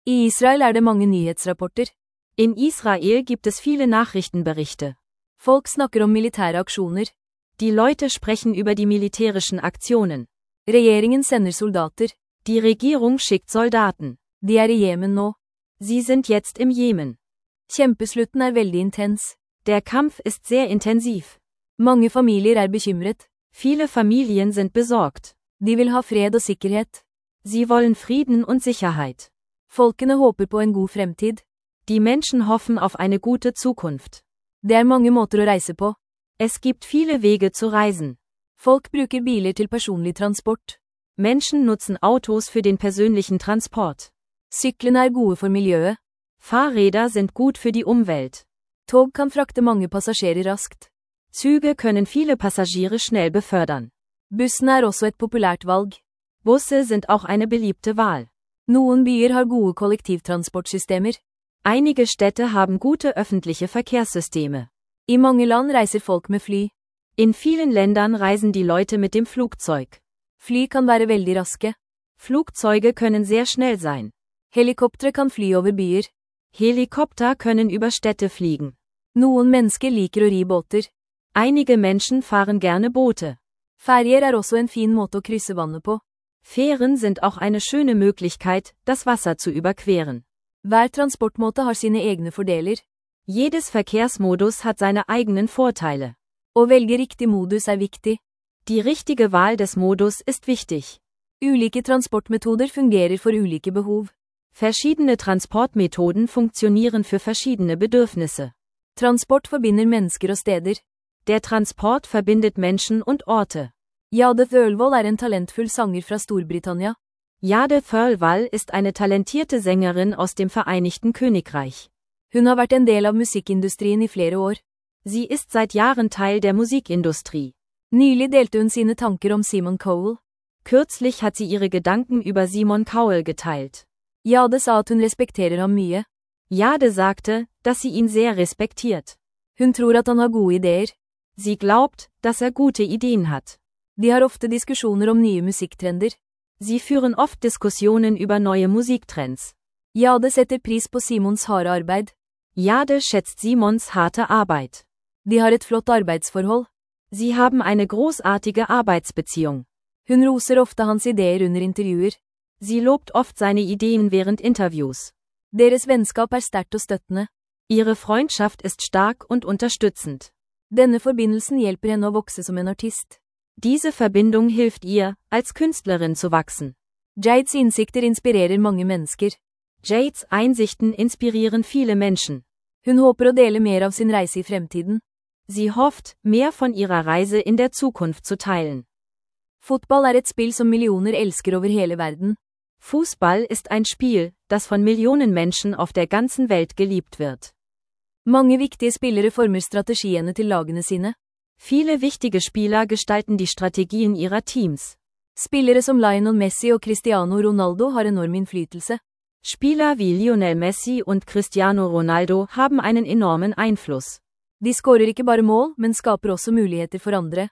I Israel det mange nyhetsrapporter. In Israel gibt es viele Nachrichtenberichte. Folk snakker om militære aksjoner. Die Leute sprechen über die militärischen Aktionen. Regjeringen sender soldater. Die Regierung schickt Soldaten. De I Jemen nå. Sie sind jetzt im Jemen. Kjempeslutten veldig intens. Der Kampf ist sehr intensiv. Mange familier bekymret. Viele Familien sind besorgt. De vil ha fred og sikkerhet. Sie wollen Frieden und Sicherheit. Folkene håper på en god fremtid. Die Menschen hoffen auf eine gute Zukunft. Det mange måter å reise på. Es gibt viele Wege zu reisen. Folk bruker biler til personlig transport. Menschen nutzen Autos für den persönlichen Transport. Syklene gode for miljøet. Fahrräder sind gut für die Umwelt. Tog kan frakte mange passasjerer raskt. Züge können viele Passagiere schnell befördern. Bussen også et populært valg. Busse sind auch eine beliebte Wahl. Noen byer har gode kollektivtransportsystemer. Einige Städte haben gute öffentliche Verkehrssysteme. I mange land reiser folk med fly. In vielen Ländern reisen die Leute mit dem Flugzeug. Fly kan være veldig raske. Flugzeuge können sehr schnell sein. Helikoptre kan fly over byer. Helikopter können über Städte fliegen. Noen mennesker liker å ri båter. Einige Menschen fahren gerne Boote. Ferjer også en fin måte å krysse vannet på. Fähren sind auch eine schöne Möglichkeit, das Wasser zu überqueren. Hver transportmåte har sine egne fordeler. Jedes Verkehrsmodus hat seine eigenen Vorteile. Å velge riktig modus viktig. Die richtige Wahl des Modus ist wichtig. Ulike transportmetoder fungerer for ulike behov. Verschiedene Transportmethoden funktionieren für verschiedene Bedürfnisse. Transport forbinder mennesker og steder. Der Transport verbindet Menschen und Orte. Jade Thirlwall en talentfull sanger fra Storbritannia. Jade Thirlwall ist eine talentierte Sängerin aus dem Vereinigten Königreich. Hun har vært en del av musikkindustrien I flere år. Sie ist seit Jahren Teil der Musikindustrie. Nylig delte hun sine tanker om Simon Cowell. Kürzlich hat sie ihre Gedanken über Simon Cowell geteilt. Jade sa at hun respekterer ham mye. Jade sagte, dass sie ihn sehr respektiert. Hun tror at han har gode ideer. Sie glaubt, dass gute Ideen hat. De har ofte diskusjoner om nye musikktrender. Sie führen oft Diskussionen über neue Musiktrends. Jade setter pris på Simons harde arbeid. Jade schätzt Simons harte Arbeit. De har et flott arbeidsforhold. Sie haben eine großartige Arbeitsbeziehung. Hun roser ofte hans ideer under intervjuer. Sie lobt oft seine Ideen während Interviews. Deres vennskap sterkt og støttende. Ihre Freundschaft ist stark und unterstützend. Denne forbindelsen hjelper henne å vokse som en artist. Diese Verbindung hilft ihr, als Künstlerin zu wachsen. Jades innsikter inspirerer mange mennesker. Jades Einsichten inspirieren viele Menschen. Hun håper å dele mer av sin reise I fremtiden. Sie hofft, mehr von ihrer Reise in der Zukunft zu teilen. Fotball et spill som millioner elsker over hele verden. Fußball ist ein Spiel, das von Millionen Menschen auf der ganzen Welt geliebt wird. Mange viktige spillere former strategiene til lagene sine. Viele wichtige Spieler gestalten die Strategien ihrer Teams. Spillere som Lionel Messi og Cristiano Ronaldo har enorm innflytelse. Spieler wie Lionel Messi und Cristiano Ronaldo haben einen enormen Einfluss. De skårer ikke bare mål, men skaper også muligheter for andre.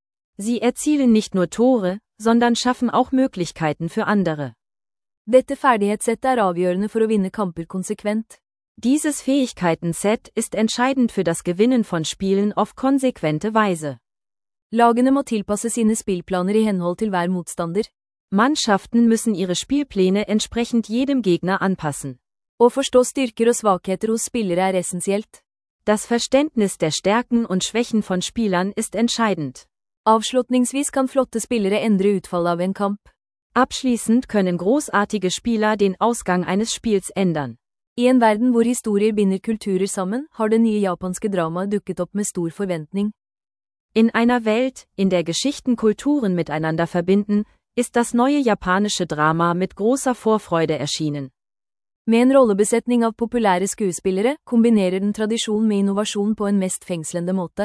Sie erzielen nicht nur Tore, sondern schaffen auch Möglichkeiten für andere. Dette ferdighetssettet avgjørende for å vinne kamper konsekvent. Dieses Fähigkeitenset ist entscheidend für das Gewinnen von Spielen auf konsequente Weise. Lagene må tilpasse sine spillplaner I henhold til hver motstander. Mannschaften müssen ihre Spielpläne entsprechend jedem Gegner anpassen. Å forstå styrker og svakheter hos spillere essensielt. Das Verständnis der Stärken und Schwächen von Spielern ist entscheidend. Avslutningsvis kan flotte spillere endre utfallet av en kamp. Abschließend können großartige Spieler den Ausgang eines Spiels ändern. I en verden hvor historier binder kulturer sammen, har det nye japanske dramaet dukket opp med stor forventning. In einer Welt, in der Geschichten Kulturen miteinander verbinden, ist das neue japanische Drama mit großer Vorfreude erschienen. Med en rollebesetning av populære skuespillere, kombinerer den tradisjon med innovasjon på en mest fengslende måte.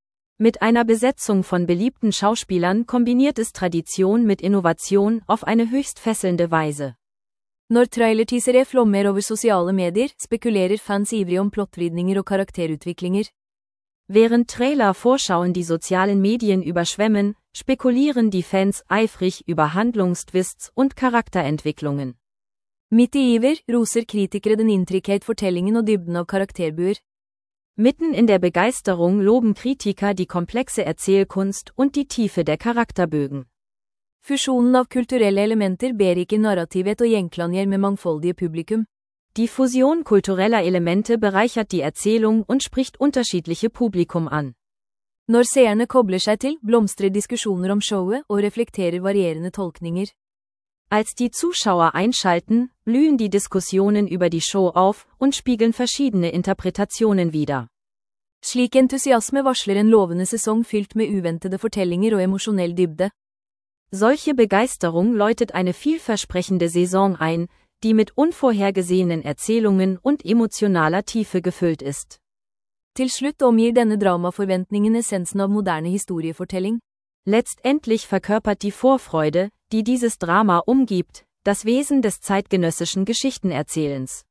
Mit einer Besetzung von beliebten Schauspielern kombiniert es Tradition mit Innovation auf eine höchst fesselnde Weise. Når trailerteasere flommer over sosiale medier, spekulerer fans ivrig om plottvridninger og karakterutviklinger. Während Trailer-Vorschauen die sozialen Medien überschwemmen, spekulieren die Fans eifrig über Handlungstwists und Charakterentwicklungen. Midt i iver, roser kritikere den intricate fortellingen og dybden av karakterbuer. Mitten in der Begeisterung loben Kritiker die komplexe Erzählkunst und die Tiefe der Charakterbögen. Fusjonen av kulturelle elementer beriker narrativet og gjenklangjør med mangfoldige publikum. Die Fusion kultureller Elemente bereichert die Erzählung und spricht unterschiedliche Publikum an. Når seerne kobler seg til, blomstrer diskusjoner om showet og reflekterer varierende tolkninger. Als die Zuschauer einschalten, blühen die Diskussionen über die Show auf und spiegeln verschiedene Interpretationen wider. Slik entusiasme varsler en lovende sesong fylt med uventede fortellinger og emosjonell dybde. Solche Begeisterung läutet eine vielversprechende Saison ein, die mit unvorhergesehenen Erzählungen und emotionaler Tiefe gefüllt ist. Til slutt omgir denne dramaforventningen essensen av moderne historiefortelling. Letztendlich verkörpert die Vorfreude, die dieses Drama umgibt, das Wesen des zeitgenössischen Geschichtenerzählens.